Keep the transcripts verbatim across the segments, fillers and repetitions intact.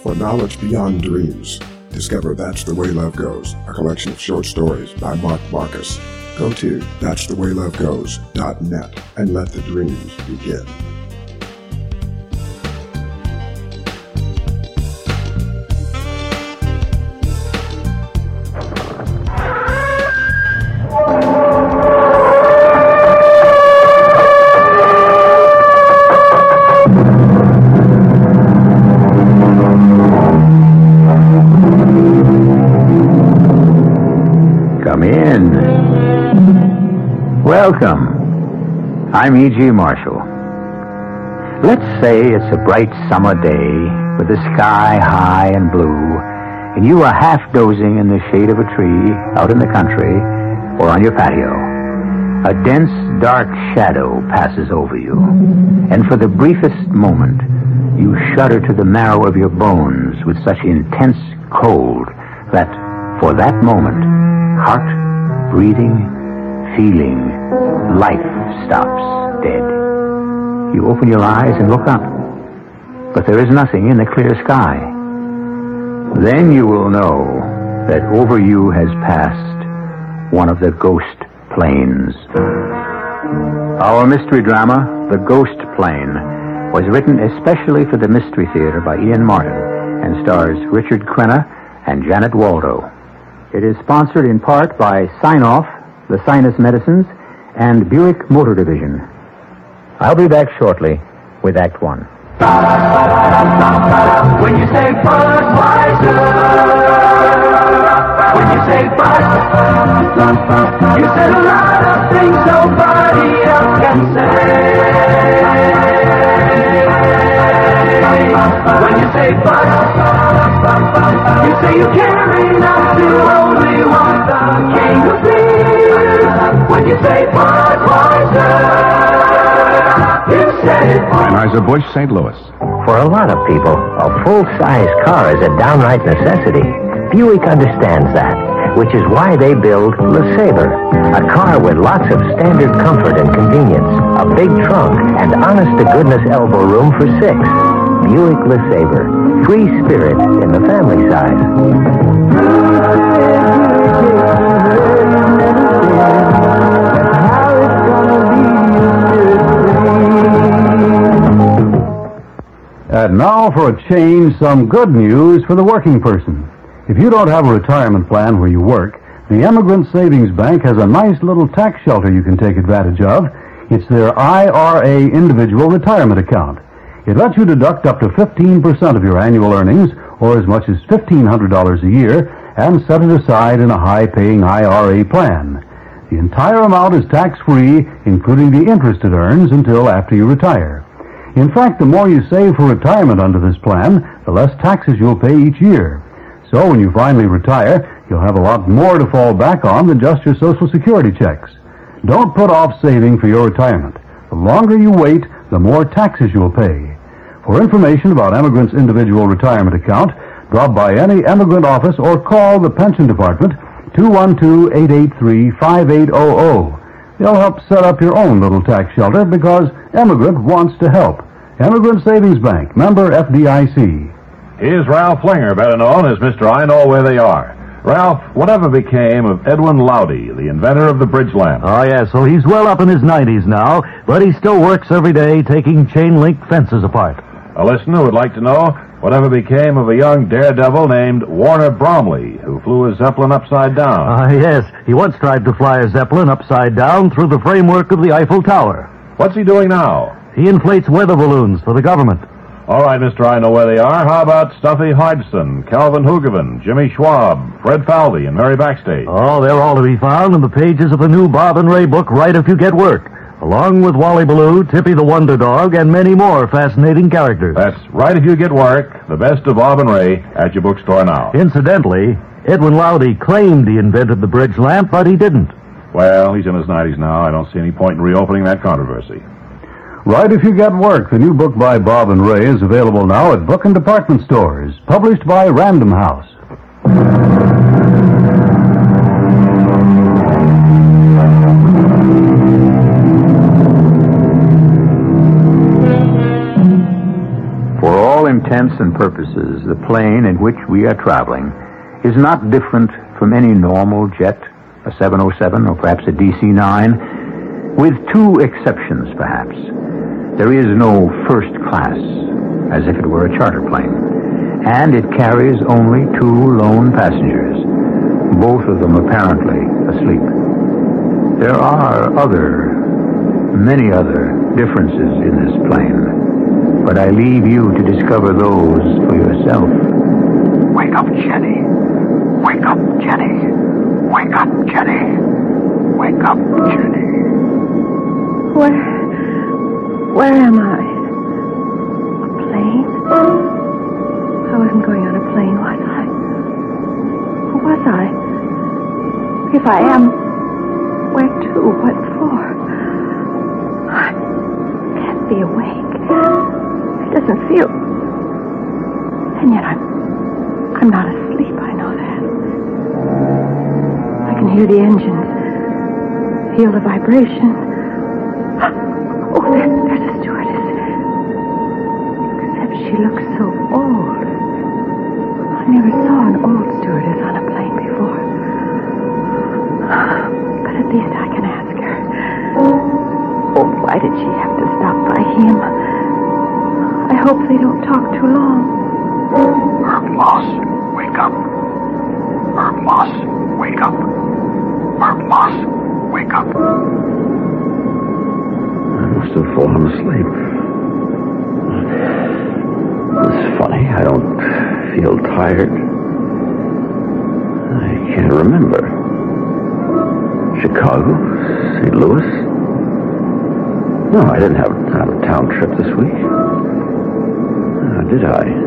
for knowledge beyond dreams. Discover That's the Way Love Goes, a collection of short stories by Mark Marcus. Go to that's the way love goes dot net and let the dreams begin. Welcome. I'm E G. Marshall. Let's say it's a bright summer day with the sky high and blue, and you are half dozing in the shade of a tree out in the country or on your patio. A dense, dark shadow passes over you, and for the briefest moment, you shudder to the marrow of your bones with such intense cold that, for that moment, heart, breathing, feeling, life stops dead. You open your eyes and look up, but there is nothing in the clear sky. Then you will know that over you has passed one of the ghost planes. Our mystery drama, The Ghost Plane, was written especially for the Mystery Theater by Ian Martin and stars Richard Crenna and Janet Waldo. It is sponsored in part by Sign-Off, the Sinus Medicines, and Buick Motor Division. I'll be back shortly with Act One. When you say Budweiser, when you say Bud, you said a lot of things nobody else can say. When you say Bud, you say you care enough to only want the king of beer. When you say Budweiser, you said it. Anheuser-Busch, Saint Louis. For a lot of people, a full-size car is a downright necessity. Buick understands that, which is why they build LeSabre, a car with lots of standard comfort and convenience, a big trunk, and honest-to-goodness elbow room for six. Buick LeSabre, free spirit in the family size. And now for a change, some good news for the working person. If you don't have a retirement plan where you work, the Emigrant Savings Bank has a nice little tax shelter you can take advantage of. It's their I R A Individual Retirement Account. It lets you deduct up to fifteen percent of your annual earnings, or as much as fifteen hundred dollars a year, and set it aside in a high-paying I R A plan. The entire amount is tax-free, including the interest it earns until after you retire. In fact, the more you save for retirement under this plan, the less taxes you'll pay each year. So when you finally retire, you'll have a lot more to fall back on than just your Social Security checks. Don't put off saving for your retirement. The longer you wait, the more taxes you'll pay. For information about Emigrant's individual retirement account, drop by any Emigrant office or call the Pension Department, two one two, eight eight three, five eight zero zero. They'll help set up your own little tax shelter because Emigrant wants to help. Emigrant Savings Bank, member F D I C. Here's Ralph Flinger, better known as Mister I Know Where They Are. Ralph, whatever became of Edwin Lowdy, the inventor of the bridge lamp? Oh, yeah, so he's well up in his nineties now, but he still works every day taking chain-link fences apart. A listener would like to know whatever became of a young daredevil named Warner Bromley, who flew a Zeppelin upside down. Ah, uh, yes. He once tried to fly a Zeppelin upside down through the framework of the Eiffel Tower. What's he doing now? He inflates weather balloons for the government. All right, Mister I Know Where They Are. How about Stuffy Hodgson, Calvin Hoogovan, Jimmy Schwab, Fred Falvey, and Mary Backstage? Oh, they're all to be found in the pages of the new Bob and Ray book, Right If You Get Work, along with Wally Ballou, Tippy the Wonder Dog, and many more fascinating characters. That's Right If You Get Work, the best of Bob and Ray, at your bookstore now. Incidentally, Edwin Lowdy claimed he invented the bridge lamp, but he didn't. Well, he's in his nineties now. I don't see any point in reopening that controversy. Right If You Get Work, the new book by Bob and Ray, is available now at book and department stores, published by Random House. intents and purposes, the plane in which we are traveling is not different from any normal jet, a seven oh seven or perhaps a D C nine, with two exceptions, perhaps. There is no first class, as if it were a charter plane, and it carries only two lone passengers, both of them apparently asleep. There are other, many other differences in this plane, but I leave you to discover those for yourself. Wake up, Jenny. Wake up, Jenny. Wake up, Jenny. Wake up, Jenny. Where... where am I? A plane? I wasn't going on a plane, was I? Who was I? If I am, where to? What for? I can't be awake. It doesn't feel... And yet I'm... I'm not asleep, I know that. I can hear the engines. Feel the vibration. Oh, there, there's a stewardess. Except she looks so old. I never saw an old stewardess on a plane before. But at least I can ask her. Oh, why did she have to stop by him? I hope they don't talk too long. Herb Moss, wake up. Herb Moss, wake up. Herb Moss, wake up. I must have fallen asleep. It's funny, I don't feel tired. I can't remember. Chicago? Saint Louis? No, I didn't have an out-of-town trip this week. Uh, did I?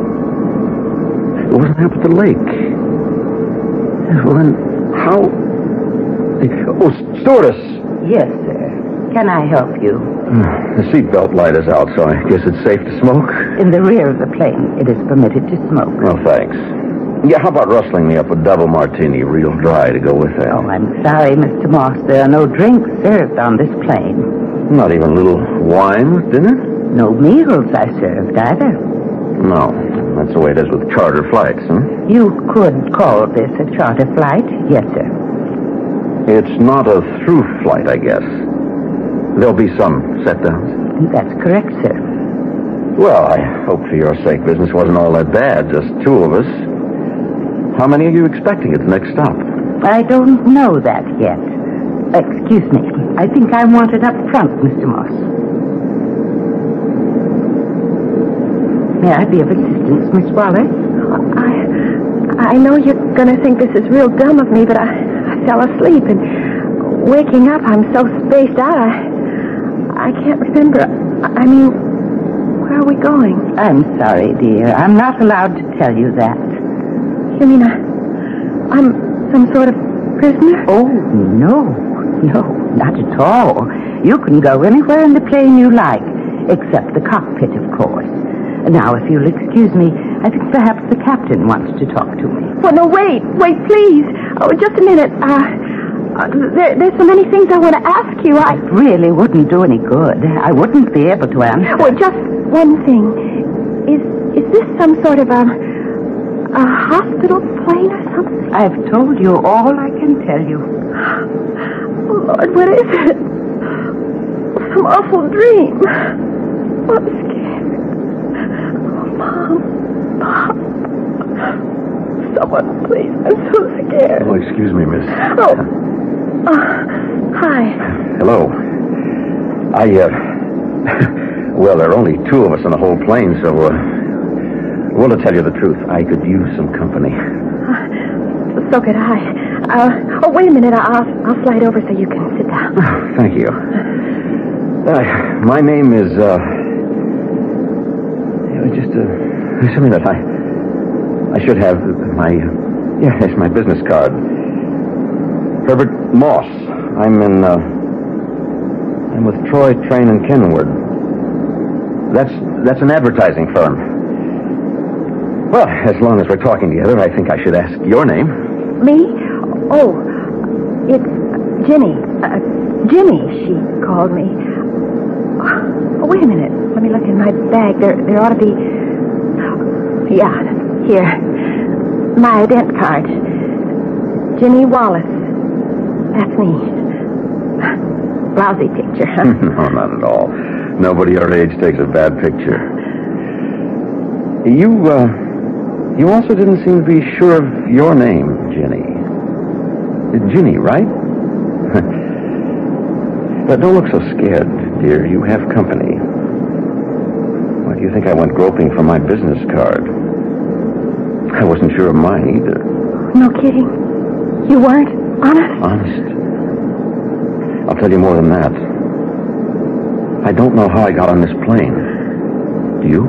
It wasn't up at the lake. Yes, well, then, how... Oh, stewardess! Yes, sir. Can I help you? The seatbelt light is out, so I guess it's safe to smoke? In the rear of the plane, it is permitted to smoke. Oh, thanks. Yeah, how about rustling me up a double martini, real dry, to go with that? Oh, I'm sorry, Mister Moss. There are no drinks served on this plane. Not even a little wine with dinner? No meals are served, either. No. That's the way it is with charter flights, huh? You could call this a charter flight, yes, sir. It's not a through flight, I guess. There'll be some set-downs. That's correct, sir. Well, I hope for your sake business wasn't all that bad, just two of us. How many are you expecting at the next stop? I don't know that yet. Excuse me. I think I wanted up front, Mister Moss. May I be of assistance, Miss Wallace? I... I know you're going to think this is real dumb of me, but I, I fell asleep, and waking up, I'm so spaced out, I... I can't remember. I mean, where are we going? I'm sorry, dear. I'm not allowed to tell you that. You mean I... I'm some sort of prisoner? Oh, no. No, not at all. You can go anywhere in the plane you like, except the cockpit, of course. Now, if you'll excuse me, I think perhaps the captain wants to talk to me. Well, no, wait. Wait, please. Oh, just a minute. Uh... Uh, there, there's so many things I want to ask you. I It really wouldn't do any good. I wouldn't be able to answer. Well, just one thing. Is is this some sort of a, a hospital plane or something? I've told you all I can tell you. Oh, Lord, what is it? Some awful dream. Oh, I'm scared. Oh, Mom. Pop. Someone, please. I'm so scared. Oh, excuse me, miss. Oh. Uh, hi. Hello. I, uh... well, there are only two of us on the whole plane, so, uh... well, to tell you the truth, I could use some company. Uh, so could I. Uh, oh, wait a minute. I'll, I'll slide over so you can sit down. Oh, thank you. Uh, my name is, uh... just, uh... something that I... I should have my... yeah, it's my business card. Herbert Moss. I'm in, uh... I'm with Troy, Train, and Kenwood. That's, that's an advertising firm. Well, as long as we're talking together, I think I should ask your name. Me? Oh, it's Jenny. Uh, Jenny, she called me. Oh, wait a minute. Let me look in my bag. There, there ought to be Yeah, here. My ident card. Ginny Wallace. That's me. Lousy picture, huh? No, not at all. Nobody our age takes a bad picture. You, uh, you also didn't seem to be sure of your name, Ginny. Ginny, right? But don't look so scared, dear. You have company. Why do you think I went groping for my business card? I wasn't sure of mine either. No kidding. You weren't? Honest? Honest. I'll tell you more than that. I don't know how I got on this plane. Do you?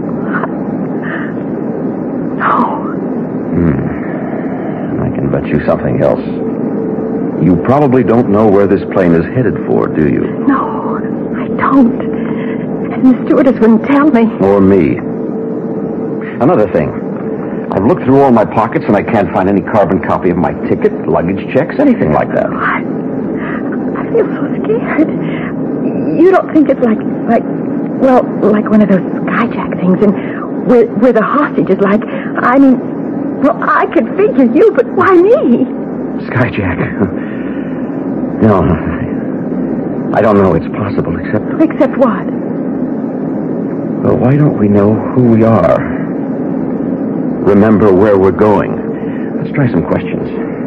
No. Hmm. I can bet you something else. You probably don't know where this plane is headed for, do you? No, I don't. And the stewardess wouldn't tell me. Or me. Another thing. I've looked through all my pockets and I can't find any carbon copy of my ticket, luggage checks, anything like that. I, I feel so scared. You don't think it's like, like, well, like one of those skyjack things and where, where the hostage is like, I mean, well, I could figure you, but why me? Skyjack. No, I don't know it's possible, except... Except what? Well, why don't we know who we are? Remember where we're going. Let's try some questions.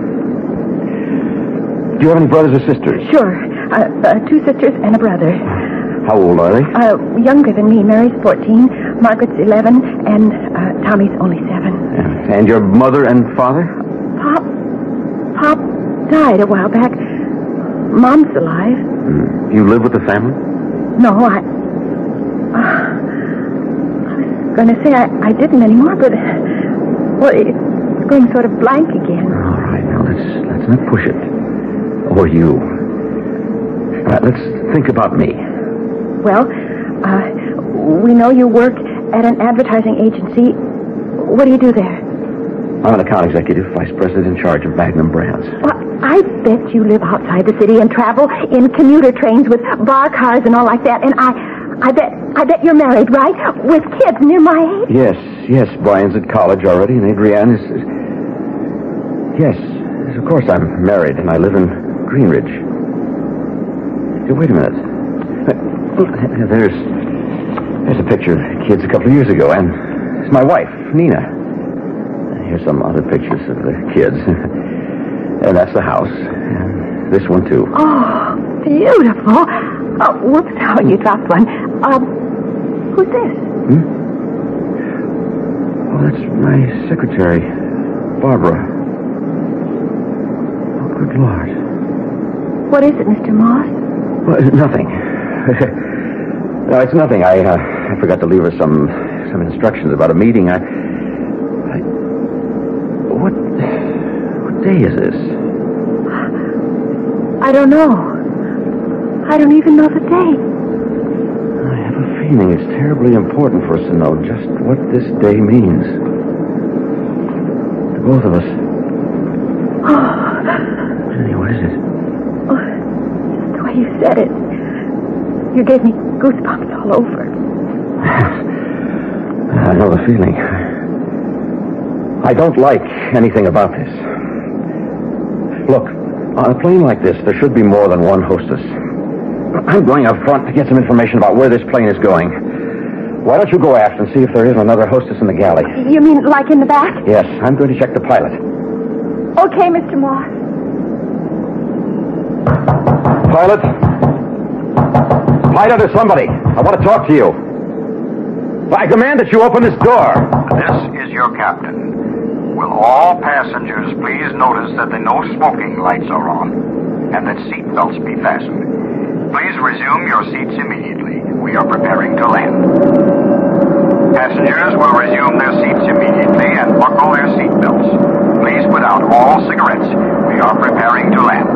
Do you have any brothers or sisters? Sure. Uh, uh, two sisters and a brother. How old are they? Uh, younger than me. Mary's fourteen, Margaret's eleven, and uh, Tommy's only seven. Yeah. And your mother and father? Pop... Pop died a while back. Mom's alive. Hmm. You live with the family? No, I... Uh, I was going to say I, I didn't anymore, but... Well, it's going sort of blank again. All right, now let's, let's not push it. Or you. All right, let's think about me. Well, uh, we know you work at an advertising agency. What do you do there? I'm an account executive, vice president in charge of Magnum Brands. Well, I bet you live outside the city and travel in commuter trains with bar cars and all like that. And I, I bet, I bet you're married, right? With kids near my age. Yes, yes. Brian's at college already, and Adrienne is. is... Yes, yes, of course I'm married, and I live in Greenridge. Hey, wait a minute. There's, there's a picture of kids a couple of years ago, and it's my wife, Nina. Here's some other pictures of the kids. And that's the house. And this one, too. Oh, beautiful. Oh, whoops. Oh, you dropped one. Um, who's this? Hmm? Oh, that's my secretary, Barbara. Oh, good Lord. What is it, Mister Moss? Well, it's nothing. No, it's nothing. I, uh, I forgot to leave her some some instructions about a meeting. I... What, what day is this? I don't know. I don't even know the date. I have a feeling it's terribly important for us to know just what this day means. To both of us. Oh. Jenny, what is it? Oh, just the way you said it. You gave me goosebumps all over. I know the feeling. I don't like anything about this. Look, on a plane like this, there should be more than one hostess. I'm going up front to get some information about where this plane is going. Why don't you go aft and see if there is another hostess in the galley? You mean like in the back? Yes, I'm going to check the pilot. Okay, Mister Moss. Pilot? Pilot or somebody. I want to talk to you. I command that you open this door. This is your captain. Will all passengers please notice that the no smoking lights are on and that seat belts be fastened. Please resume your seats immediately. We are preparing to land. Passengers will resume their seats immediately and buckle their seat belts. Please put out all cigarettes. We are preparing to land.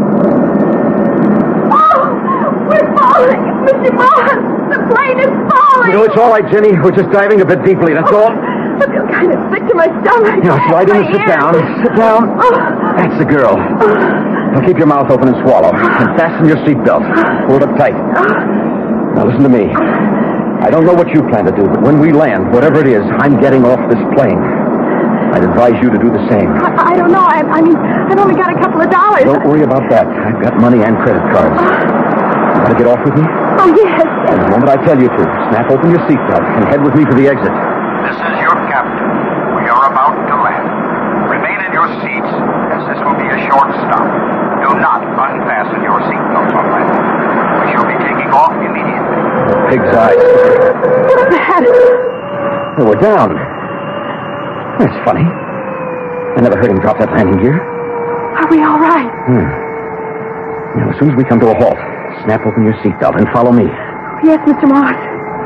Oh, we're falling, Mister Moss. The plane is falling. No, it's all right, Jenny. We're just diving a bit deeply, that's all. I feel kind of sick to my stomach. Now, slide in and sit down. Sit down. That's the girl. Now, keep your mouth open and swallow. And fasten your seatbelt. Hold it tight. Now, listen to me. I don't know what you plan to do, but when we land, whatever it is, I'm getting off this plane. I'd advise you to do the same. I, I don't know. I, I mean, I've only got a couple of dollars. Don't worry about that. I've got money and credit cards. You want to get off with me? Oh, yes. And the moment I tell you to, snap open your seatbelt and head with me to the exit. This is your captain. We are about to land. Remain in your seats, as this will be a short stop. Do not unfasten your seatbelts on landing. We shall be taking off immediately. Pig's eyes. What's that? Oh, we're down. That's funny. I never heard him drop that landing gear. Are we all right? Hmm. Now, as soon as we come to a halt, snap open your seatbelt and follow me. Yes, Mister Morse.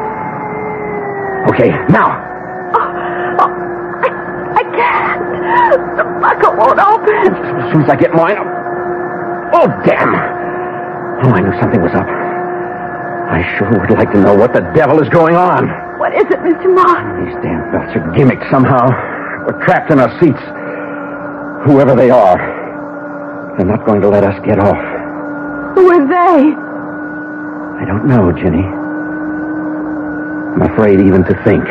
Okay, now. Oh, oh, I, I can't. The buckle won't open. As soon as I get mine. Oh, damn. Oh, I knew something was up. I sure would like to know what the devil is going on. What is it, Mister Morse? These damn belts are gimmicked somehow. We're trapped in our seats. Whoever they are, they're not going to let us get off. Who are they? I don't know, Jenny. I'm afraid even to think.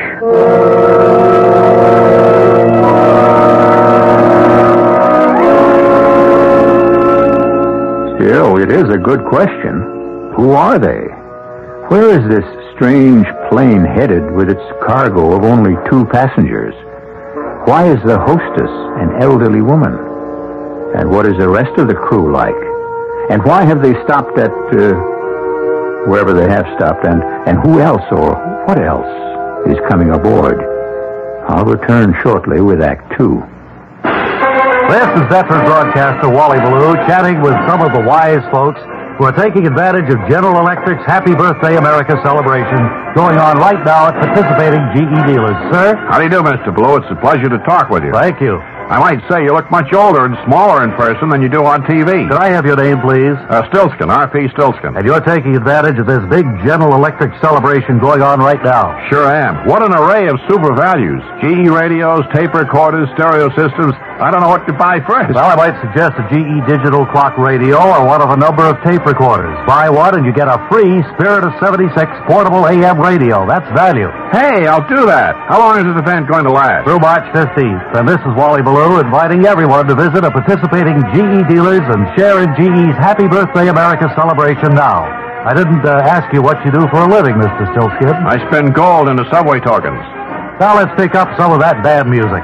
Still, it is a good question. Who are they? Where is this strange plane headed with its cargo of only two passengers? Why is the hostess an elderly woman? And what is the rest of the crew like? And why have they stopped at, uh, wherever they have stopped? And, and who else or what else is coming aboard? I'll return shortly with Act Two. This is veteran broadcaster Wally Ballou chatting with some of the wise folks who are taking advantage of General Electric's Happy Birthday America celebration going on right now at participating G E dealers. Sir? How do you do, Mister Blue? It's a pleasure to talk with you. Thank you. I might say you look much older and smaller in person than you do on T V. Could I have your name, please? Uh, Stilskin, R P Stilskin. And you're taking advantage of this big General Electric celebration going on right now. Sure am. What an array of super values. G E radios, tape recorders, stereo systems. I don't know what to buy first. Well, I might suggest a G E digital clock radio or one of a number of tape recorders. Buy one and you get a free Spirit of seventy-six portable A M radio. That's value. Hey, I'll do that. How long is this event going to last? Through March fifteenth. And this is Wally Ballou inviting everyone to visit a participating G E dealers and share in G E's Happy Birthday America celebration now. I didn't uh, ask you what you do for a living, Mister Stilskin. I spend gold into subway tokens. Now let's pick up some of that bad music.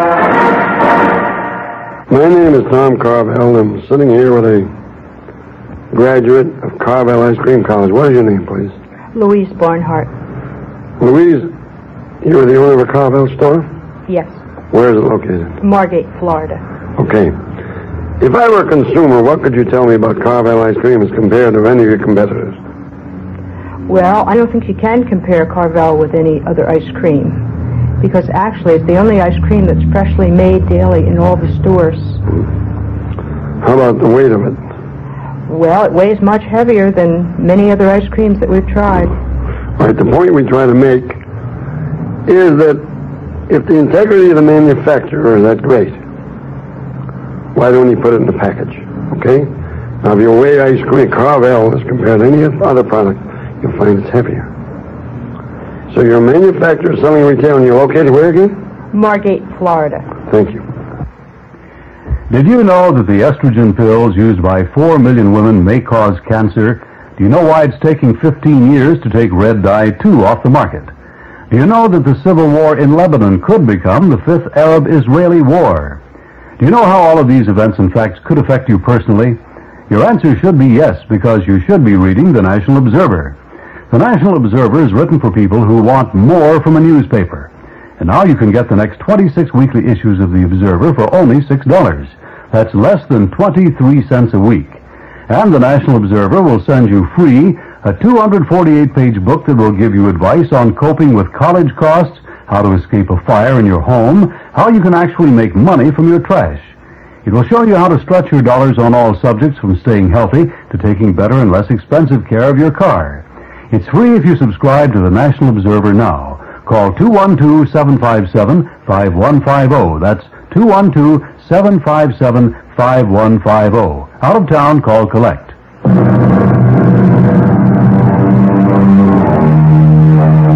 My name is Tom Carvel. I'm sitting here with a graduate of Carvel Ice Cream College. What is your name, please? Louise Barnhart. Louise, you are the owner of a Carvel store? Yes. Where is it located? Margate, Florida. Okay. If I were a consumer, what could you tell me about Carvel Ice Cream as compared to any of your competitors? Well, I don't think you can compare Carvel with any other ice cream, because actually it's the only ice cream that's freshly made daily in all the stores. How about the weight of it? Well, it weighs much heavier than many other ice creams that we've tried. All right, the point we try to make is that if the integrity of the manufacturer is that great, why don't you put it in a package, okay? Now, if you weigh ice cream, Carvel, as compared to any other product, you'll find it's heavier. So you're a manufacturer selling retail, and you're located where again? Margate, Florida. Thank you. Did you know that the estrogen pills used by four million women may cause cancer? Do you know why it's taking fifteen years to take Red Dye two off the market? Do you know that the civil war in Lebanon could become the fifth Arab-Israeli war? Do you know how all of these events and facts could affect you personally? Your answer should be yes, because you should be reading the National Observer. The National Observer is written for people who want more from a newspaper. And now you can get the next twenty-six weekly issues of the Observer for only six dollars. That's less than twenty-three cents a week. And the National Observer will send you free a two hundred forty-eight page book that will give you advice on coping with college costs, how to escape a fire in your home, how you can actually make money from your trash. It will show you how to stretch your dollars on all subjects, from staying healthy to taking better and less expensive care of your car. It's free if you subscribe to the National Observer now. Call two one two, seven five seven, five one five zero. That's two one two, seven five seven, five one five zero. Out of town, call collect.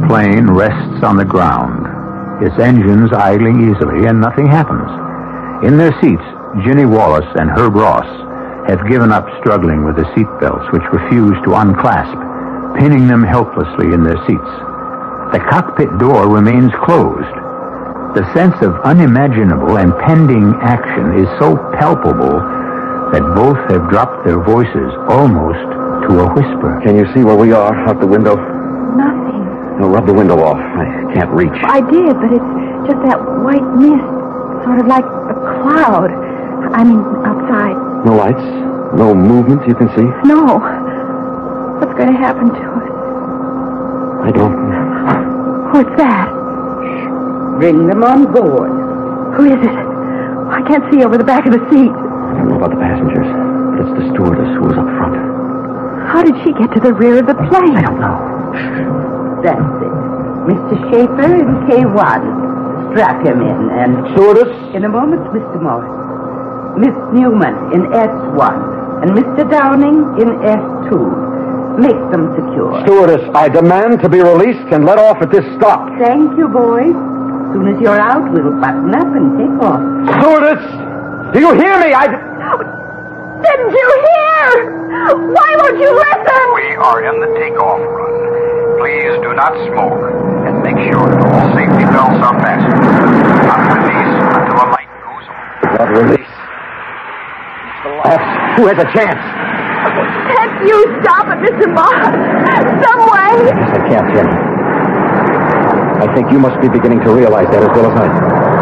plane rests on the ground, its engines idling easily, and nothing happens. In their seats, Ginny Wallace and Herb Ross have given up struggling with the seat belts, which refuse to unclasp, pinning them helplessly in their seats. The cockpit door remains closed. The sense of unimaginable and pending action is so palpable that both have dropped their voices almost to a whisper. Can you see where we are, out the window? Nothing. No, rub the window off. I can't reach. I did, but it's just that white mist, sort of like a cloud. I mean, outside. No lights? No movement you can see? No. What's going to happen to us? I don't know. What's that? Bring them on board. Who is it? I can't see over the back of the seat. I don't know about the passengers, but it's the stewardess who was up front. How did she get to the rear of the plane? I don't know. That's it. Mister Schaefer in K one. Strap him in and... Stewardess? In a moment, Mister Morris. Miss Newman in S one. And Mister Downing in S two. Make them secure. Stewardess, I demand to be released and let off at this stop. Thank you, boys. As soon as you're out, we'll button up and take off. Stewardess! Do you hear me? I... Didn't you hear? Why won't you listen? We are in the takeoff run. Please do not smoke and make sure that all safety belts are fastened. Not release until a light goes on. Not release. The last. Who has a chance? Can't you stop it, Mister Moss? Some way. Yes, I can't, Jenny. I think you must be beginning to realize that as well as I do.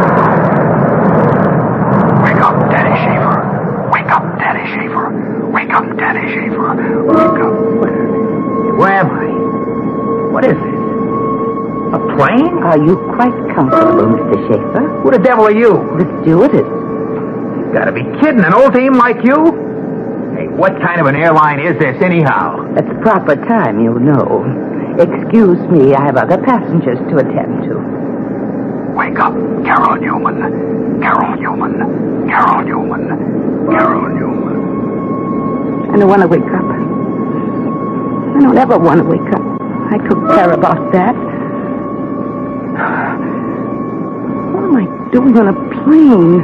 Wake up, Daddy Schaefer. Wake up, Daddy Schaefer. Wake up, Daddy Schaefer. Wake up. Where am I? What is this? A plane? Are you quite comfortable, Mister Schaefer? Who the devil are you? The stewardess. You gotta be kidding. An old team like you? Hey, what kind of an airline is this, anyhow? At the proper time, you'll know. Excuse me, I have other passengers to attend to. Wake up, Carol Newman. Carol Newman. Carol Newman. Carol Newman. I don't want to wake up. I don't ever want to wake up. I took care about that. What am I doing on a plane?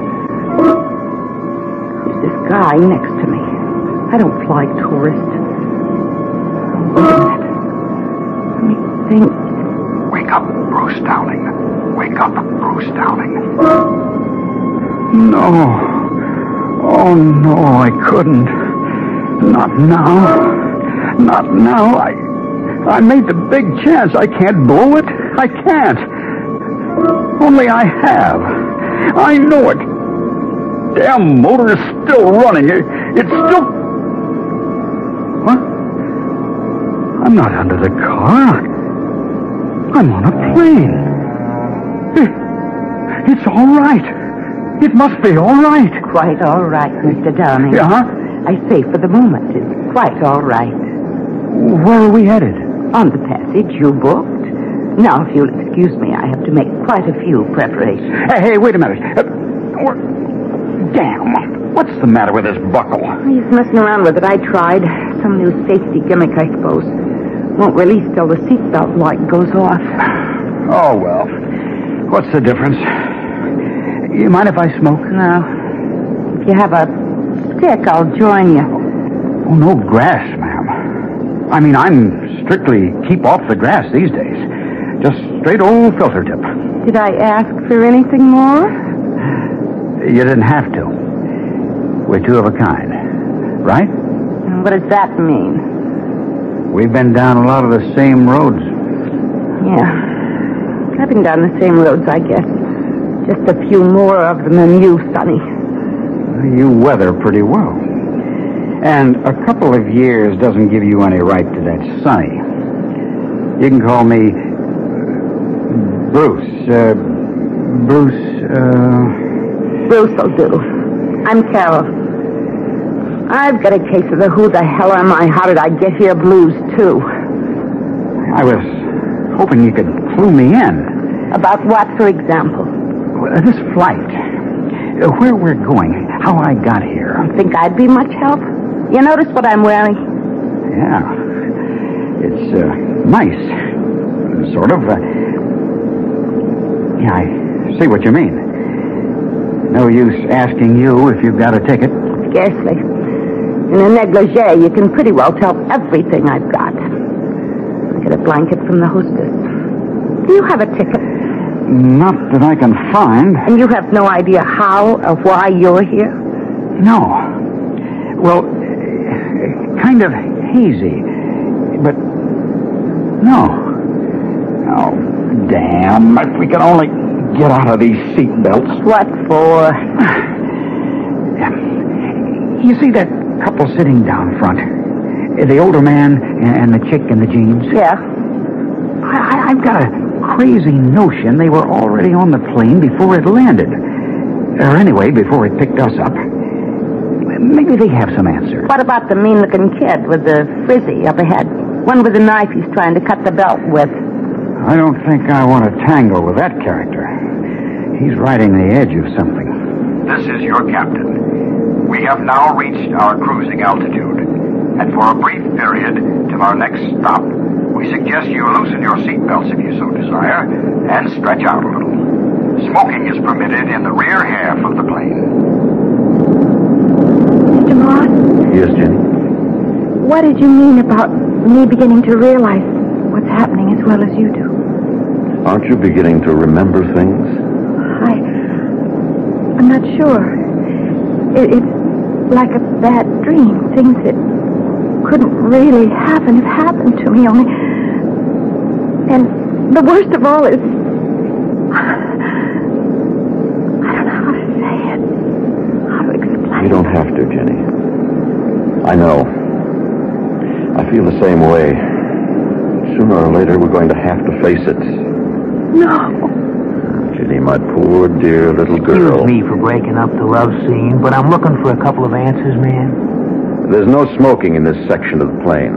Who's this guy next to me? I don't fly tourists. Wait a minute. Let me think. Wake up, Bruce Downing. Wake up, Bruce Downing. No. Oh, no, I couldn't. Not now. Not now. I I made the big chance. I can't blow it. I can't. Only I have. I know it. Damn motor is still running. It, it's still... What? I'm not under the car. I'm on a plane. It, it's all right. It must be all right. Quite all right, Mister Downing. Yeah? I say for the moment, it's quite all right. Where are we headed? On the passage you booked. Now, if you'll excuse me, I have to make quite a few preparations. Hey, hey, wait a minute. Uh, damn. What's the matter with this buckle? He's messing around with it. I tried. Some new safety gimmick, I suppose. Won't release till the seatbelt light goes off. Oh, well. What's the difference? You mind if I smoke? No. If you have a stick, I'll join you. Oh, no grass, ma'am. I mean, I'm strictly keep off the grass these days. Just straight old filter tip. Did I ask for anything more? You didn't have to. We're two of a kind, right? And what does that mean? We've been down a lot of the same roads. Yeah. I've been down the same roads, I guess. Just a few more of them than you, Sonny. You weather pretty well. And a couple of years doesn't give you any right to that Sonny. You can call me Bruce. Uh, Bruce, uh... Bruce will do. I'm Carol. I've got a case of the who the hell am I, how did I get here blues, too. I was hoping you could clue me in. About what, for example? Well, this flight. Uh, where we're going. How I got here. You think I'd be much help? You notice what I'm wearing? Yeah. It's, uh, nice. sort of. Uh, yeah, I see what you mean. No use asking you if you've got a ticket. Scarcely. In a negligee, you can pretty well tell everything I've got. I get a blanket from the hostess. Do you have a ticket? Not that I can find. And you have no idea how or why you're here? No. Well, kind of hazy. But, no. Oh, damn. If we could only get out of these seat belts. What for? You see that couple sitting down front? The older man and the chick in the jeans? Yeah. I, I've got a crazy notion they were already on the plane before it landed. Or anyway, before it picked us up. Maybe they have some answers. What about the mean-looking kid with the frizzy up ahead? One with a knife he's trying to cut the belt with. I don't think I want to tangle with that character. He's riding the edge of something. This is your captain. We have now reached our cruising altitude. And for a brief period, till our next stop, we suggest you loosen your seatbelts if you so desire, and stretch out a little. Smoking is permitted in the rear half of the plane. Mister Moss, Yes, Jenny? what did you mean about me beginning to realize what's happening as well as you do? Aren't you beginning to remember things? I... I'm not sure. It, it's like a bad dream. Things that couldn't really happen have happened to me, only... And the worst of all is... I don't know how to say it. How to explain You don't have to, Jenny. I know. I feel the same way. Sooner or later, we're going to have to face it. No. Jenny, my poor, dear little girl. Excuse me for breaking up the love scene, but I'm looking for a couple of answers, man. There's no smoking in this section of the plane.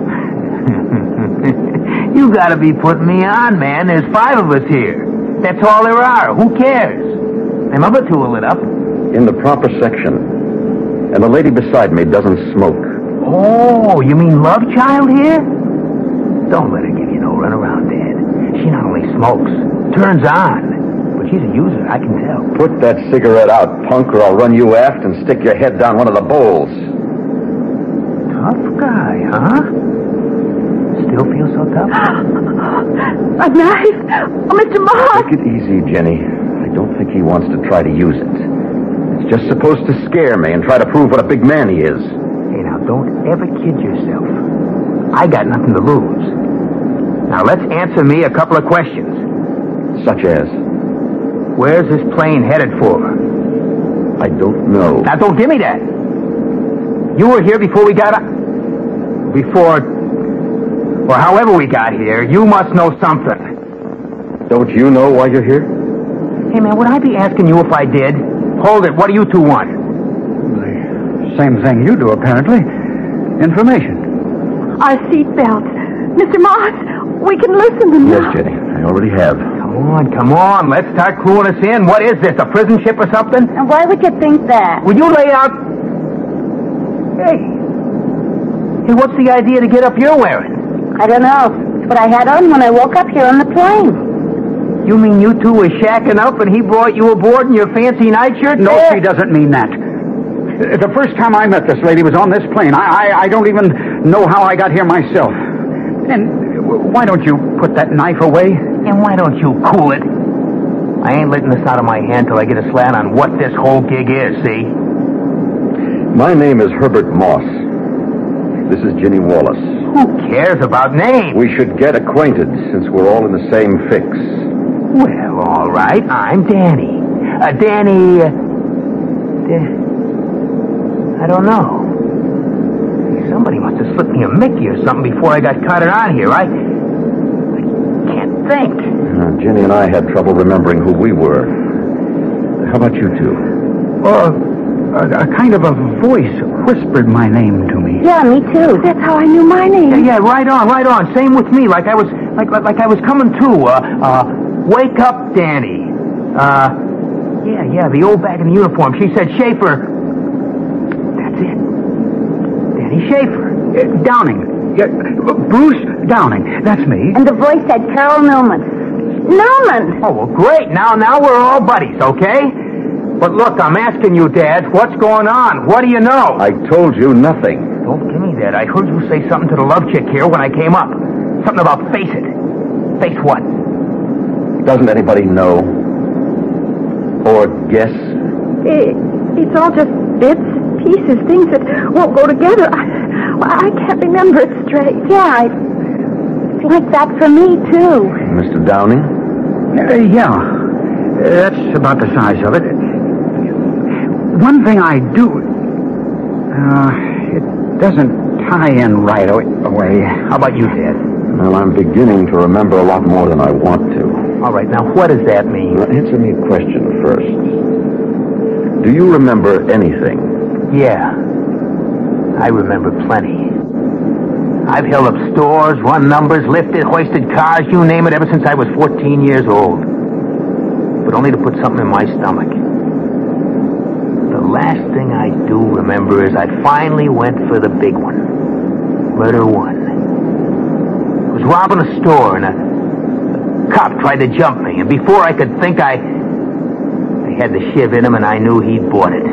You gotta be putting me on, man. There's five of us here. That's all there are. Who cares? Them other two are lit up. In the proper section. And the lady beside me doesn't smoke. Oh, you mean Love Child here? Don't let her give you no runaround, Dad. She not only smokes, turns on, but she's a user, I can tell. Put that cigarette out, punk, or I'll run you aft and stick your head down one of the bowls. Tough guy, huh? Still feel so tough? A knife! Oh, Mister Moss! Take it easy, Jenny. I don't think he wants to try to use it. It's just supposed to scare me and try to prove what a big man he is. Hey, now, don't ever kid yourself. I got nothing to lose. Now, let's answer me a couple of questions. Such as? Where's this plane headed for? I don't know. Now, don't give me that. You were here before we got up. Before... Or however we got here, you must know something. Don't you know why you're here? Hey, man, would I be asking you if I did? Hold it. What do you two want? The same thing you do, apparently. Information. Our seatbelts. Mister Moss, we can loosen them now. Yes, Jenny. I already have. Come on, come on. Let's start cluing us in. What is this, a prison ship or something? And why would you think that? Will you lay out... Hey. Hey, what's the idea to get up you're wearing? I don't know. It's what I had on when I woke up here on the plane. You mean you two were shacking up and he brought you aboard in your fancy nightshirt? No, there? she doesn't mean that. The first time I met this lady was on this plane. I, I, I don't even know how I got here myself. And why don't you put that knife away? And why don't you cool it? I ain't letting this out of my hand till I get a slant on what this whole gig is, see? My name is Herbert Moss. This is Jenny Wallace. Who cares about names? We should get acquainted since we're all in the same fix. Well, all right. I'm Danny. Uh, Danny... Uh, Dan- I don't know. Somebody must have slipped me a Mickey or something before I got carted on here. I... I can't think. Uh, Jenny and I had trouble remembering who we were. How about you two? Uh, a, a kind of a voice whispered my name to me. Yeah, me too. That's how I knew my name. Yeah, yeah, right on, right on. Same with me. Like I was, like, like, like I was coming to. Uh, uh, wake up, Danny. Uh, yeah, yeah, the old bag in the uniform. She said, Schaefer. That's it. Danny Schaefer. Uh, Downing. Yeah, Bruce Downing. That's me. And the voice said Carol Newman. Newman! Oh, well, great. Now, now we're all buddies, okay? But look, I'm asking you, Dad, what's going on? What do you know? I told you nothing. Don't give me that. I heard you say something to the love chick here when I came up. Something about face it. Face what? Doesn't anybody know? Or guess? It, it's all just bits, pieces, things that won't go together. I, well, I can't remember it straight. Yeah, it's like that for me, too. Mister Downing? Uh, yeah. Uh, that's about the size of it. One thing I do... Uh, it doesn't tie in right away. How about you, Dad? Well, I'm beginning to remember a lot more than I want to. All right, now what does that mean? Now, answer me a question first. Do you remember anything? Yeah. I remember plenty. I've held up stores, run numbers, lifted, hoisted cars, you name it, ever since I was fourteen years old. But only to put something in my stomach. The last thing I do remember is I finally went for the big one. Murder one. I was robbing a store and a cop tried to jump me, and before I could think, I... I had the shiv in him and I knew he'd bought it.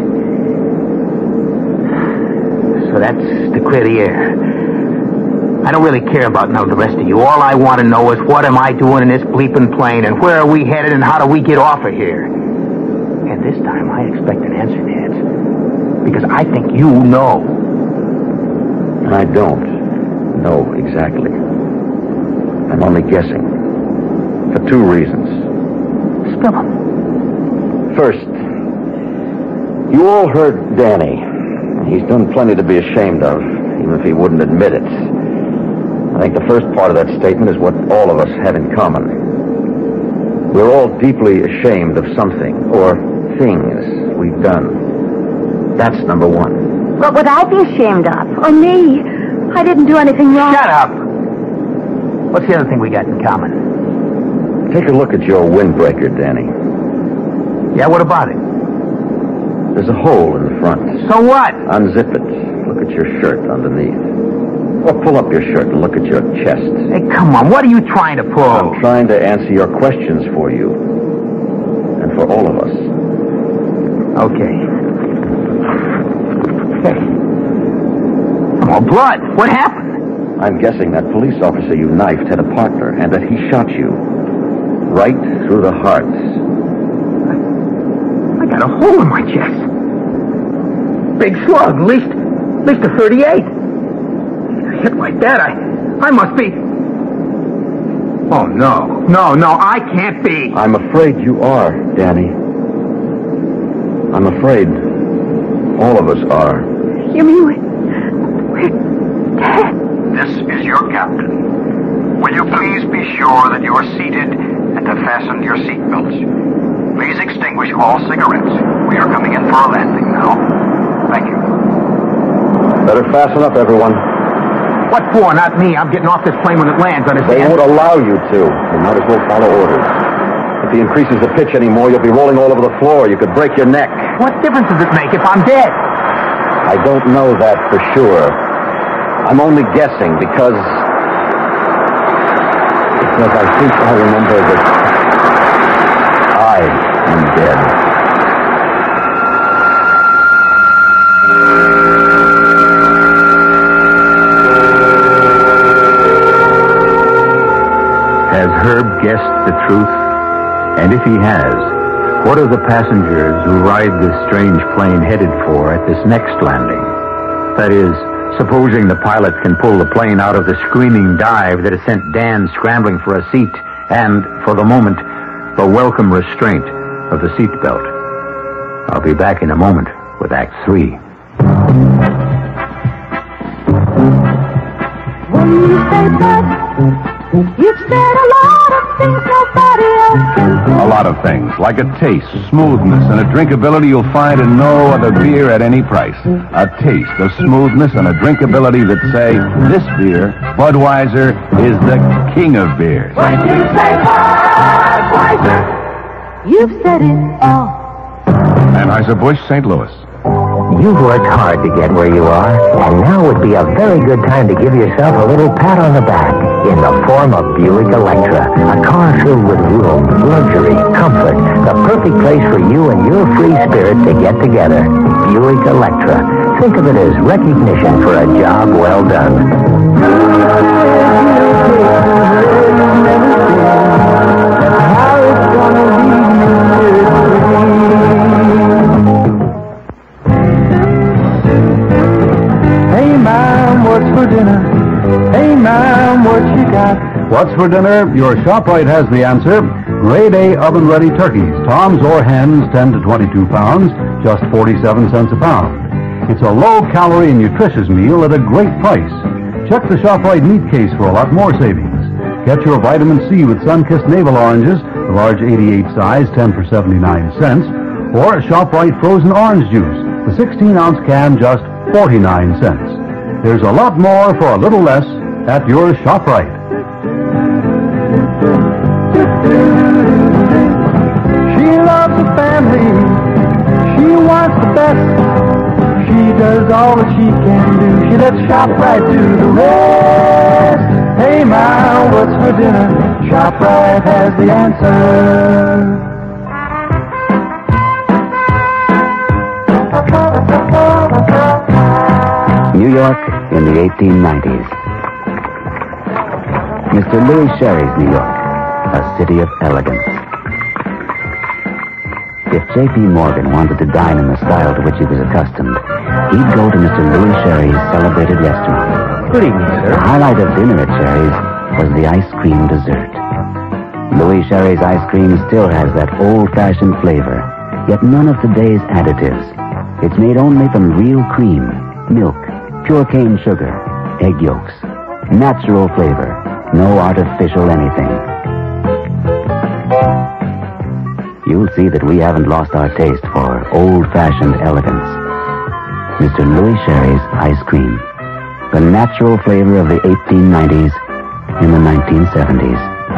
So that's to clear the air. I don't really care about none of the rest of you. All I want to know is what am I doing in this bleeping plane, and where are we headed, and how do we get off of here? And this time I expect an answer, Dad. Because I think you know. I don't know exactly. I'm only guessing. For two reasons. Spill them. First, you all heard Danny. He's done plenty to be ashamed of, even if he wouldn't admit it. I think the first part of that statement is what all of us have in common. We're all deeply ashamed of something, or things we've done. That's number one. What would I be ashamed of? Or me? I didn't do anything wrong. Shut up! What's the other thing we got in common? Take a look at your windbreaker, Danny. Yeah, what about it? There's a hole in the front. So what? Unzip it. Look at your shirt underneath. Or pull up your shirt and look at your chest. Hey, come on, what are you trying to pull? I'm trying to answer your questions for you. And for all of us. Okay. Hey. I'm all blood. What happened? I'm guessing that police officer you knifed had a partner, and that he shot you. Right through the heart. I got a hole in my chest. Big slug, at least, at least a thirty-eight. A hit like that, I, I must be... Oh, no. No, no, I can't be. I'm afraid you are, Danny. I'm afraid all of us are. You mean we're, we're dead? This is your captain. Will you please be sure that you are seated and have fastened your seatbelts? Please extinguish all cigarettes. We are coming in for a landing now. Thank you. Better fasten up, everyone. What for? Not me. I'm getting off this plane when it lands, understand? They won't allow you to. You might as well follow orders. If he increases the pitch anymore, you'll be rolling all over the floor. You could break your neck. What difference does it make if I'm dead? I don't know that for sure. I'm only guessing because... Because I think I remember that I am dead. Has Herb guessed the truth? And if he has, what are the passengers who ride this strange plane headed for at this next landing? That is, supposing the pilot can pull the plane out of the screaming dive that has sent Dan scrambling for a seat and, for the moment, the welcome restraint of the seatbelt. I'll be back in a moment with Act Three. When you say that, you've said a lot of things nobody else can say. A lot of things, like a taste, smoothness, and a drinkability you'll find in no other beer at any price. A taste, a smoothness, and a drinkability that say, this beer, Budweiser, is the king of beers. When you say Budweiser, you've said it all. Anheuser-Busch, Saint Louis. You've worked hard to get where you are, and now would be a very good time to give yourself a little pat on the back in the form of Buick Electra, a car filled with room, luxury, comfort, the perfect place for you and your free spirit to get together. Buick Electra. Think of it as recognition for a job well done. What's for dinner? Your ShopRite has the answer. Grade A oven-ready turkeys, toms or hens, ten to twenty-two pounds, just forty-seven cents a pound. It's a low-calorie and nutritious meal at a great price. Check the ShopRite meat case for a lot more savings. Get your vitamin C with sun-kissed navel oranges, the large eighty-eight size, ten for seventy-nine cents, or ShopRite frozen orange juice, the sixteen ounce can, just forty-nine cents. There's a lot more for a little less at your ShopRite. She loves her family. She wants the best. She does all that she can do. She lets ShopRite do the rest. Hey, Ma, what's for dinner? ShopRite has the answer. New York in the eighteen nineties. Mister Louis Sherry's New York, a city of elegance. If J P. Morgan wanted to dine in the style to which he was accustomed, he'd go to Mister Louis Sherry's celebrated restaurant. Good evening, sir. The highlight of dinner at Sherry's was the ice cream dessert. Louis Sherry's ice cream still has that old-fashioned flavor, yet none of today's additives. It's made only from real cream, milk, pure cane sugar, egg yolks, natural flavor, no artificial anything. You'll see that we haven't lost our taste for old-fashioned elegance. Mister Louis Sherry's ice cream, the natural flavor of the eighteen nineties in the nineteen seventies.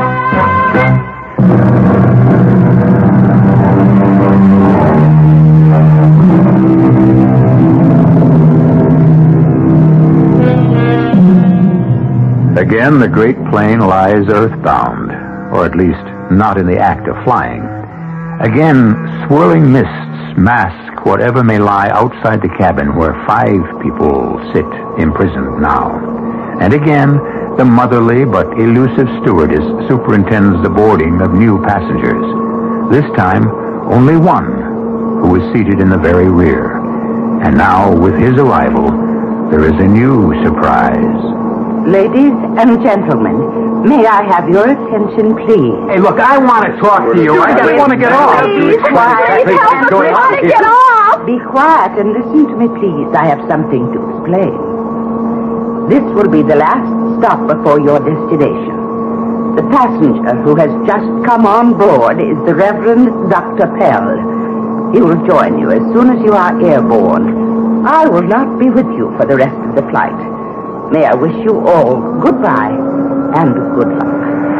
Again, the great plane lies earthbound, or at least not in the act of flying. Again, swirling mists mask whatever may lie outside the cabin where five people sit imprisoned now. And again, the motherly but elusive stewardess superintends the boarding of new passengers. This time, only one, who is seated in the very rear. And now, with his arrival, there is a new surprise. Ladies and gentlemen, may I have your attention, please? Hey, look, I want to talk to you. I just want to get off. Please, quiet. Please, Help us, we going want on to here? get off. Be quiet and listen to me, please. I have something to explain. This will be the last stop before your destination. The passenger who has just come on board is the Reverend Doctor Pell. He will join you as soon as you are airborne. I will not be with you for the rest of the flight. May I wish you all goodbye and good luck.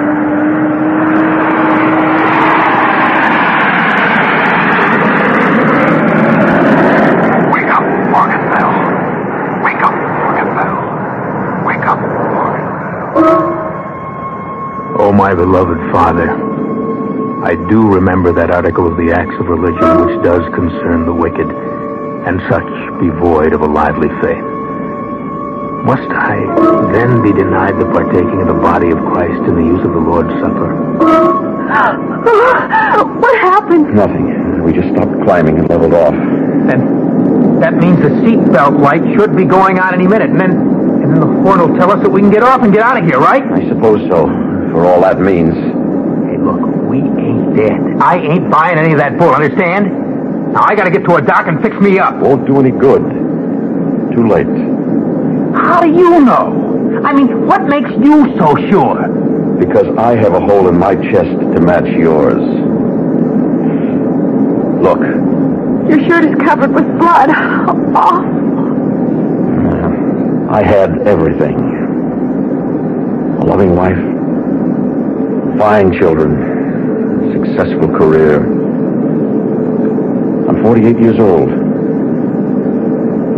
Wake up, Morgan Bell. Wake up, Morgan Bell. Wake up, Morgan Bell. Oh, my beloved father, I do remember that article of the Acts of Religion which does concern the wicked, and such be void of a lively faith. Must I then be denied the partaking of the body of Christ and the use of the Lord's Supper? What happened? Nothing. We just stopped climbing and leveled off. Then that means the seatbelt light should be going on any minute, and then, and then the horn will tell us that we can get off and get out of here, right? I suppose so, for all that means. Hey, look, we ain't dead. I ain't buying any of that bull, understand? Now, I gotta get to a dock and fix me up. Won't do any good. Too late. How do you know? I mean, what makes you so sure? Because I have a hole in my chest to match yours. Look. Your shirt is covered with blood. Oh. I had everything. A loving wife, fine children, successful career. I'm forty-eight years old.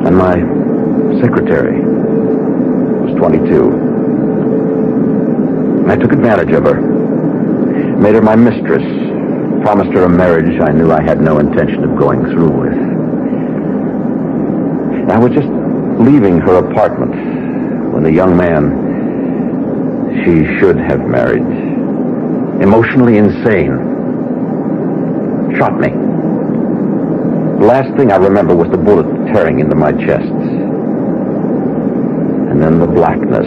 And my secretary was twenty-two. I took advantage of her, made her my mistress, promised her a marriage I knew I had no intention of going through with. I was just leaving her apartment when the young man she should have married, emotionally insane, shot me. The last thing I remember was the bullet tearing into my chest. And then the blackness.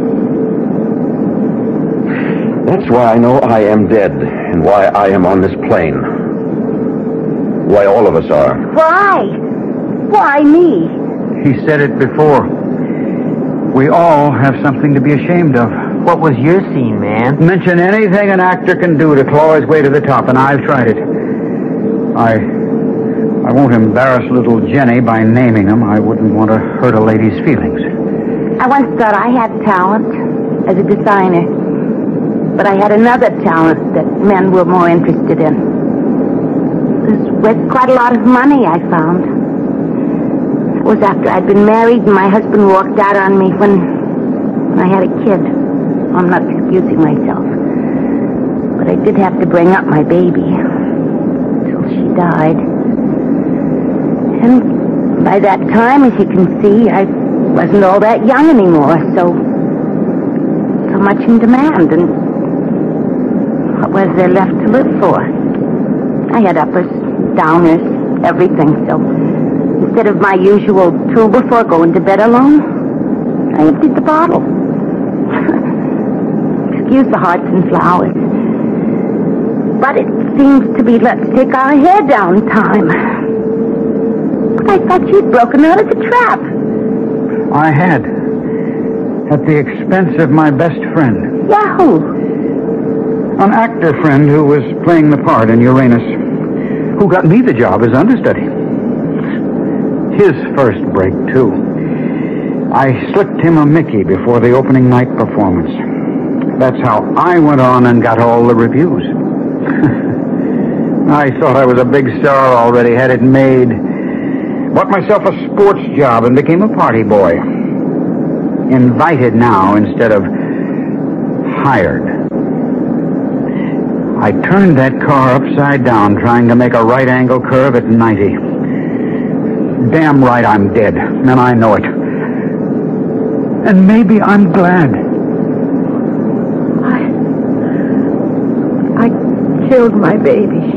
That's why I know I am dead, and why I am on this plane. Why all of us are. Why? Why me? He said it before. We all have something to be ashamed of. What was your scene, man? Mention anything an actor can do to claw his way to the top, and I've tried it. I... I won't embarrass little Jenny by naming him. I wouldn't want to hurt a lady's feelings. I once thought I had talent as a designer, but I had another talent that men were more interested in. It was worth quite a lot of money, I found. It was after I'd been married and my husband walked out on me when, when I had a kid. I'm not excusing myself, but I did have to bring up my baby until she died. And by that time, as you can see, I wasn't all that young anymore, so so much in demand, and what was there left to live for? I had uppers, downers, everything, so instead of my usual two before going to bed alone, I emptied the bottle. Excuse the hearts and flowers, but it seems to be let's take our hair down time. But I thought you'd broken out of the trap. I had. At the expense of my best friend. Yahoo! An actor friend who was playing the part in Uranus, who got me the job as understudy. His first break, too. I slipped him a Mickey before the opening night performance. That's how I went on and got all the reviews. I thought I was a big star already, had it made. Bought myself a sports job and became a party boy. Invited now instead of hired. I turned that car upside down trying to make a right angle curve at ninety. Damn right I'm dead, and I know it. And maybe I'm glad. I... I killed my baby.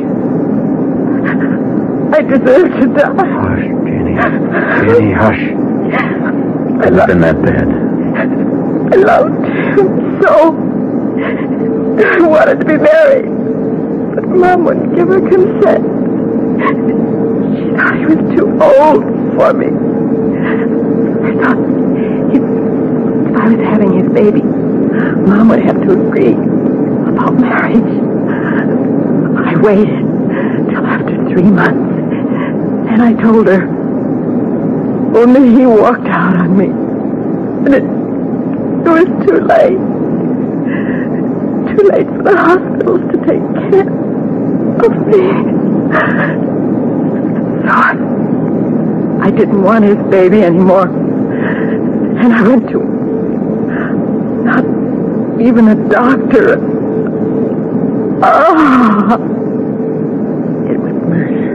I deserve to die. Hush, Jenny. Jenny, hush. Has it been that bad? I loved him so. I wanted to be married. But Mom wouldn't give her consent. She thought he was too old for me. I thought if, if I was having his baby, Mom would have to agree about marriage. I waited till after three months. And I told her, only he walked out on me. And it, it was too late. Too late for the hospitals to take care of me. So I, I didn't want his baby anymore. And I went to not even a doctor. Oh, it was murder.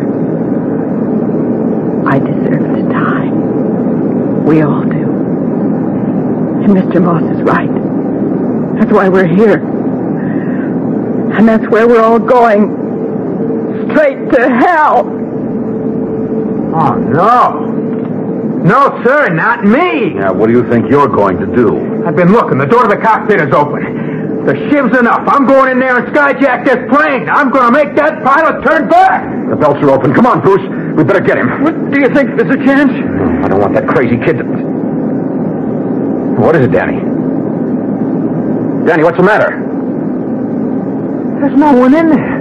I deserve to die. We all do. And Mister Moss is right. That's why we're here. And that's where we're all going. Straight to hell. Oh, no. No, sir, not me. Now, what do you think you're going to do? I've been looking. The door to the cockpit is open. The shiv's enough. I'm going in there and skyjack this plane. I'm going to make that pilot turn back. The belts are open. Come on, Bruce. We better get him. What, do you think there's a chance? I don't want that crazy kid to... What is it, Danny? Danny, what's the matter? There's no one in there.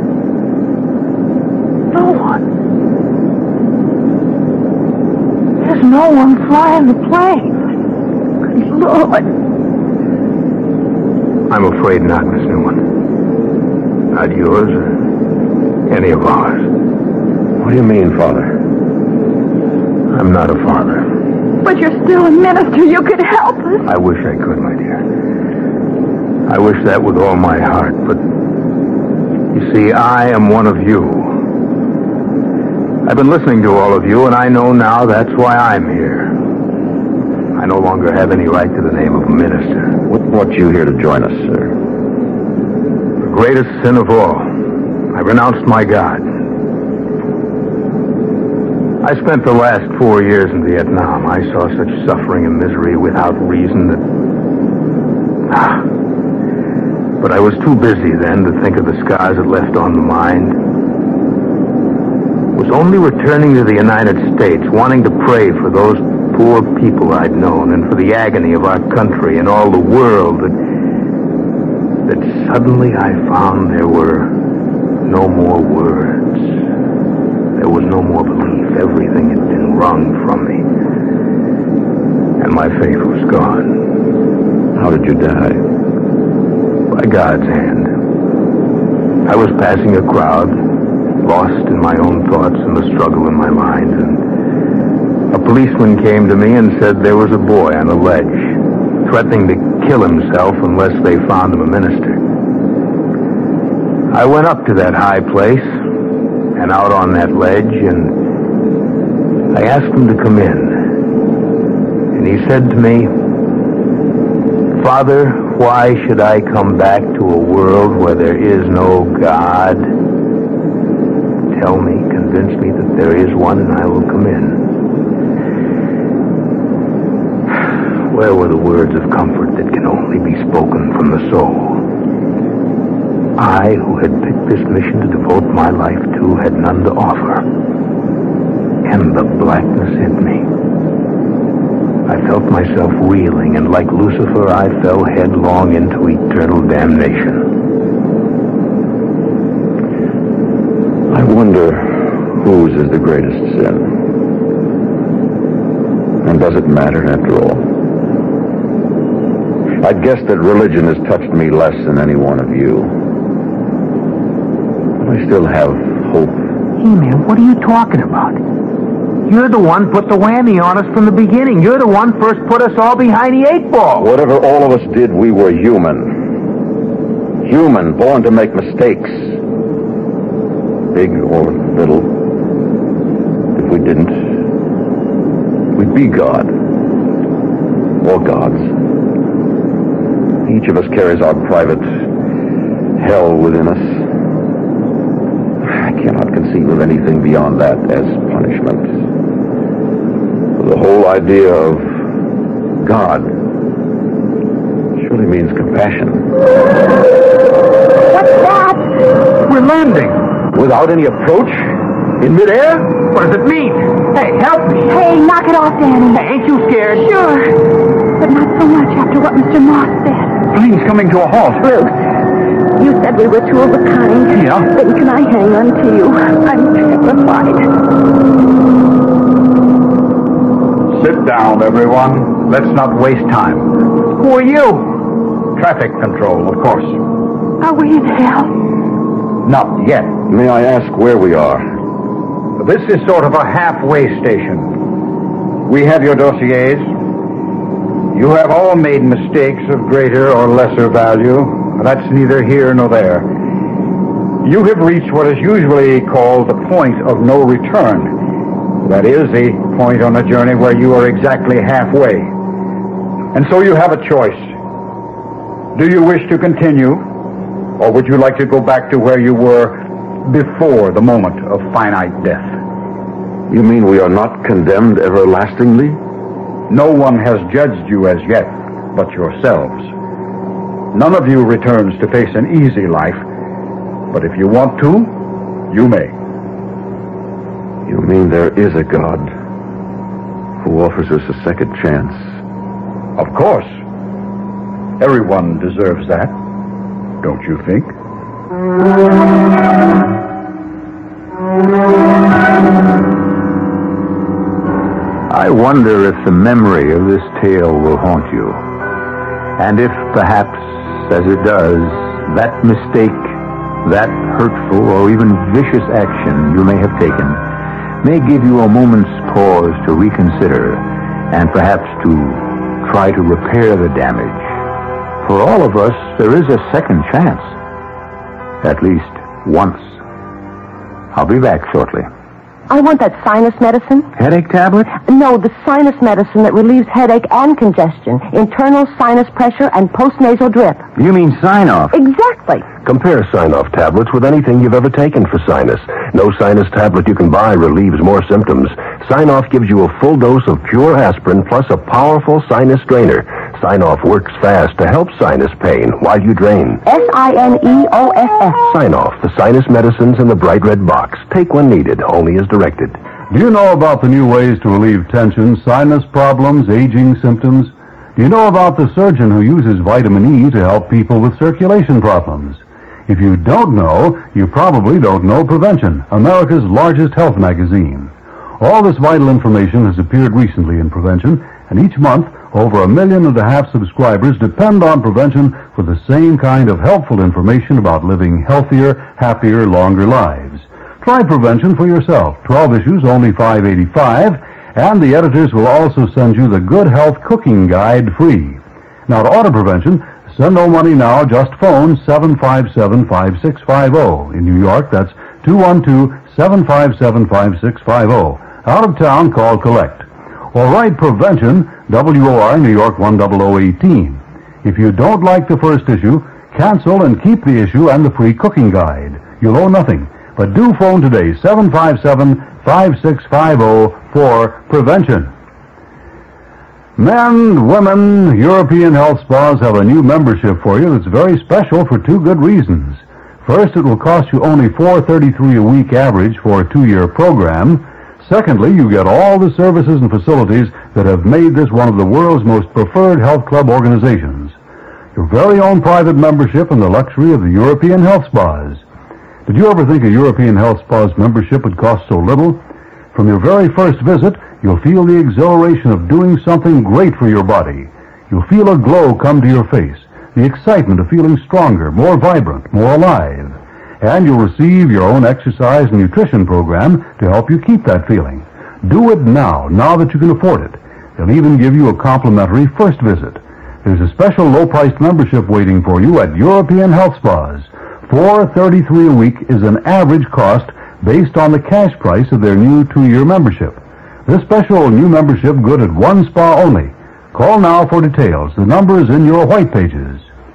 No one. There's no one flying the plane. Good Lord. I'm afraid not, Miss Newman. Not yours or any of ours. What do you mean, Father? I'm not a father. But you're still a minister. You could help us. I wish I could, my dear. I wish that with all my heart, but you see, I am one of you. I've been listening to all of you, and I know now that's why I'm here. I no longer have any right to the name of a minister. What brought you here to join us, sir? The greatest sin of all. I renounced my God. I spent the last four years in Vietnam. I saw such suffering and misery without reason that... Ah. But I was too busy then to think of the scars it left on the mind. Was only returning to the United States, wanting to pray for those poor people I'd known and for the agony of our country and all the world that... that suddenly I found there were no more words. There was no more belief. Everything had been wrung from me. And my faith was gone. How did you die? By God's hand. I was passing a crowd, lost in my own thoughts and the struggle in my mind, and a policeman came to me and said there was a boy on a ledge, threatening to kill himself unless they found him a minister. I went up to that high place and out on that ledge, and I asked him to come in. And he said to me, "Father, why should I come back to a world where there is no God? Tell me, convince me that there is one, and I will come in." Where were the words of comfort that can only be spoken from the soul? I, who had picked this mission to devote my life to, had none to offer. And the blackness hit me. I felt myself reeling, and like Lucifer, I fell headlong into eternal damnation. I wonder whose is the greatest sin. And does it matter after all? I'd guess that religion has touched me less than any one of you. But I still have hope. Hey, man, what are you talking about? You're the one put the whammy on us from the beginning. You're the one first put us all behind the eight ball. Whatever all of us did, we were human. Human, born to make mistakes. Big or little. If we didn't, we'd be God. Or gods. Each of us carries our private hell within us. I cannot conceive of anything beyond that as punishment. The whole idea of God surely means compassion. What's that? We're landing. Without any approach? In midair? What does it mean? Hey, help me. Hey, knock it off, Danny. Hey, ain't you scared? Sure. But not so much after what Mister Moss said. Plane's coming to a halt. Bruce, you said we were two of a kind. Yeah. Then can I hang on to you? I'm terrified. Sit down, everyone. Let's not waste time. Who are you? Traffic control, of course. Are we in hell? Not yet. May I ask where we are? This is sort of a halfway station. We have your dossiers. You have all made mistakes of greater or lesser value. That's neither here nor there. You have reached what is usually called the point of no return. That is, the point on a journey where you are exactly halfway. And so you have a choice. Do you wish to continue, or would you like to go back to where you were before the moment of finite death? You mean we are not condemned everlastingly? No one has judged you as yet but yourselves. None of you returns to face an easy life, but if you want to, you may. You mean there is a God who offers us a second chance? Of course. Everyone deserves that, don't you think? I wonder if the memory of this tale will haunt you. And if, perhaps, as it does, that mistake, that hurtful or even vicious action you may have taken may give you a moment's pause to reconsider and perhaps to try to repair the damage. For all of us, there is a second chance. At least once. I'll be back shortly. I want that sinus medicine. Headache tablet? No, the sinus medicine that relieves headache and congestion, internal sinus pressure, and postnasal drip. You mean Sign-Off? Exactly. Compare Sign-Off tablets with anything you've ever taken for sinus. No sinus tablet you can buy relieves more symptoms. Sign-Off gives you a full dose of pure aspirin plus a powerful sinus drainer. Sign-Off works fast to help sinus pain while you drain. S I N E O F F. Sign-Off, the sinus medicines in the bright red box. Take when needed, only as directed. Do you know about the new ways to relieve tension, sinus problems, aging symptoms? Do you know about the surgeon who uses vitamin E to help people with circulation problems? If you don't know, you probably don't know Prevention, America's largest health magazine. All this vital information has appeared recently in Prevention, and each month, over a million and a half subscribers depend on Prevention for the same kind of helpful information about living healthier, happier, longer lives. Try Prevention for yourself. Twelve issues, only five dollars and eighty-five cents, and the editors will also send you the Good Health Cooking Guide free. Now, to order Prevention, send no money now. Just phone seven five seven, five six five zero. In New York, that's two one two, seven five seven, five six five zero. Out of town, call Collect. Or write Prevention, W O R, New York one zero zero one eight. If you don't like the first issue, cancel and keep the issue and the free cooking guide. You'll owe nothing. But do phone today, seven five seven, five six five zero, for Prevention. Men, women, European health spas have a new membership for you that's very special for two good reasons. First, it will cost you only four dollars and thirty-three cents a week average for a two-year program. Secondly, you get all the services and facilities that have made this one of the world's most preferred health club organizations. Your very own private membership and the luxury of the European health spas. Did you ever think a European health spa's membership would cost so little? From your very first visit, you'll feel the exhilaration of doing something great for your body. You'll feel a glow come to your face, the excitement of feeling stronger, more vibrant, more alive. And you'll receive your own exercise and nutrition program to help you keep that feeling. Do it now, now that you can afford it. They'll even give you a complimentary first visit. There's a special low-priced membership waiting for you at European Health Spas. four dollars and thirty-three cents a week is an average cost based on the cash price of their new two-year membership. This special new membership good at one spa only. Call now for details. The number is in your white pages.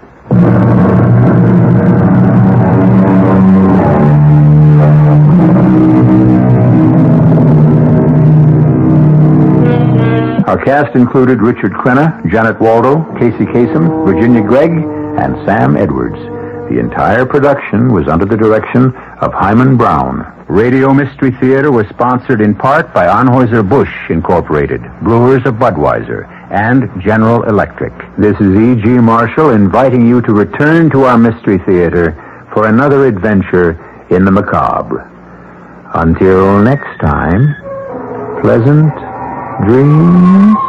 Our cast included Richard Crenna, Janet Waldo, Casey Kasem, Virginia Gregg, and Sam Edwards. The entire production was under the direction of Hyman Brown. Radio Mystery Theater was sponsored in part by Anheuser-Busch Incorporated, Brewers of Budweiser, and General Electric. This is E G. Marshall inviting you to return to our Mystery Theater for another adventure in the macabre. Until next time, pleasant dreams.